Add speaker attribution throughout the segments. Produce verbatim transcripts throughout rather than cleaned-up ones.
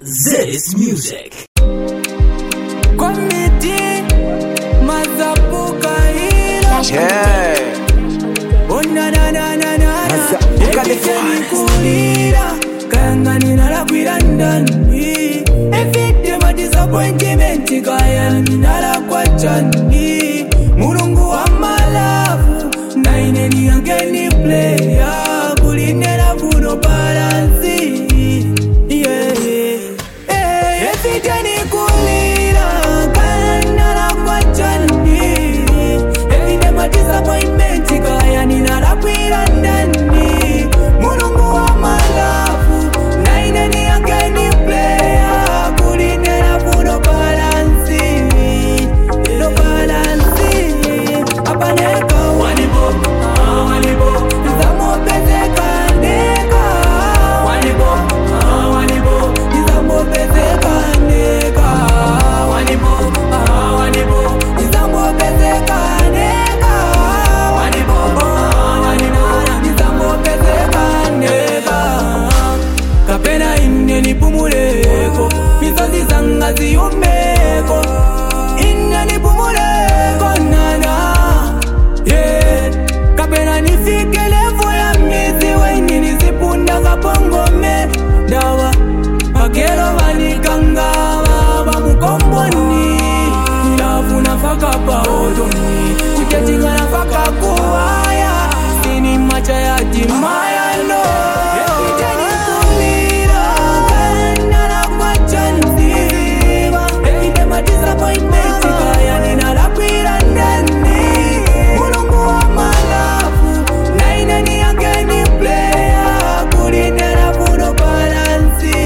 Speaker 1: This music.
Speaker 2: Committee, Mazapuka hilo.
Speaker 3: Yeah.
Speaker 2: Oh na na na na na.
Speaker 3: Mazapuka the
Speaker 2: kulira, kanga ninala kwirandani. Efite ma disappointment kaya ninala kwa chani. Mulungu wa malavu, na ineni angeni player. Kulinera funo balance. Yeah. Disappointment kaya ninala kwirandani. Mulungu wa malavu, na ineni angeni player. Kulinera funo balance. No balance. Apaneka wanibo, ah wanibo. Nizamo bezeka neka. Wanibo, ah wanibo. Nizamo bezeka neka. Wanibo, ah wanibo. Nizamo bezeka neka. Wanibo, ah wanina. Nizamo bezeka neka. Kapena ine nipumuleko. Mizozi zanga ziyumeko. Ine nipumuleko nana. Yeah. Kapena nifike levo ya mizi weni nizipunda kapongome. Dawa Bagero vanikanga bamukomboni. Ilavu nafaka paodoni. Chiketinga nafaka kuwaya. Sini macha ya timaya no. Epiteni kulira. Kanda na kwa chanzi. Epite ma disappointment. Kaya ninala kwirandani. Mulungu wa malavu, na ineni angeni player. Kulinera funo balance.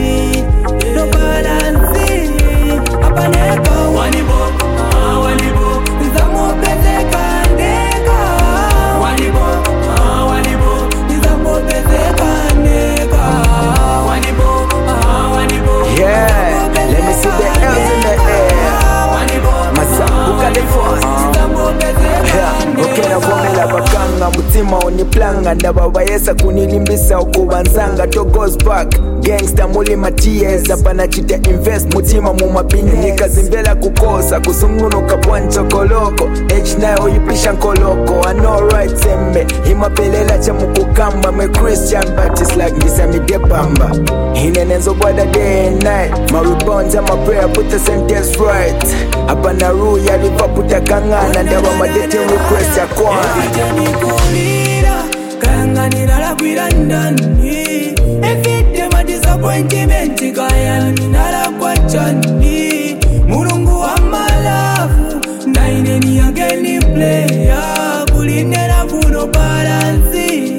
Speaker 2: No balance. Apaneka wanibo, ah wanibo. Nizamo bezeka neka. Wanibo, ah wanibo. Nizamo bezeka neka. Wanibo, ah wanibo.
Speaker 3: Yeah. Let me see the L's in the air. Mazapuka the first. Okera vomela bakanga mutima oniplanga ndababayesa kunilimbisa ukubanzanga to goes back gangsta muli maties apana chita invest mutima mumapini nikazimbela kukosa kusungunuka bwancho koloko H nine oyipisha nkoloko I know right sembe imapelela cha mukukamba me Christian but it's like misa midebamba hinenenzo bwada day and night my rebounds and my prayer put the sentence right apana ru ya lipa puta kangana ndaba madete request ya kwa
Speaker 2: Efite kulira, kanga ninala kwirandani. Efite ma disappointment kaya ninala kwa chani. Mulungu wa malavu, na ineni angeni player. Kulinera funo balance.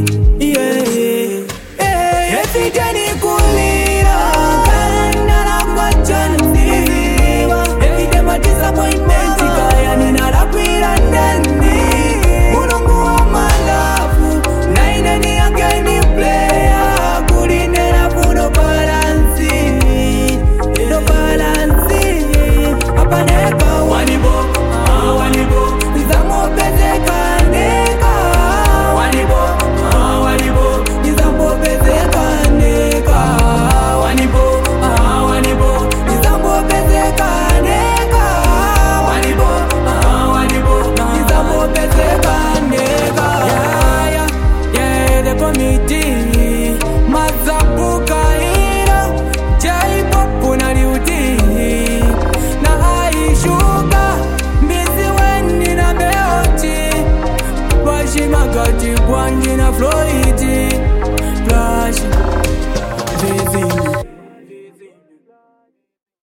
Speaker 2: Yeah. Efite kulira, kanga ninala kwa chani. Efite ma disappointment kaya ninala kwirandani. Mulungu wa malavu, na ineni angeni player. Kulinera funo balance. No balance. Apaneka wanibo, ah wanibo. Nizamo bezeka neka. Wanibo, ah wanibo. Nizamo bezeka neka. Wanibo, ah wanibo. Nizamo bezeka neka. Wanibo, ah wanibo. Nizamo bezeka neka. Yeah, yeah, yeah, the committee. Mazapuka hilo. J-pop na liuti. Na haishuka. Mizi weni na meoti. Washi magati kwanji na Floyd. Flash